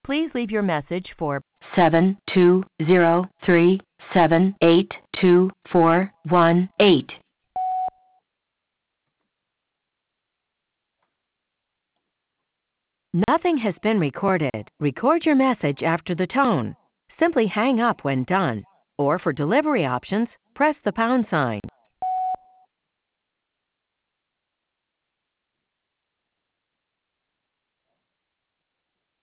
Please leave your message for 72037824118. Nothing has been recorded. Record your message after the tone. Simply hang up when done. Or for delivery options, press the pound sign.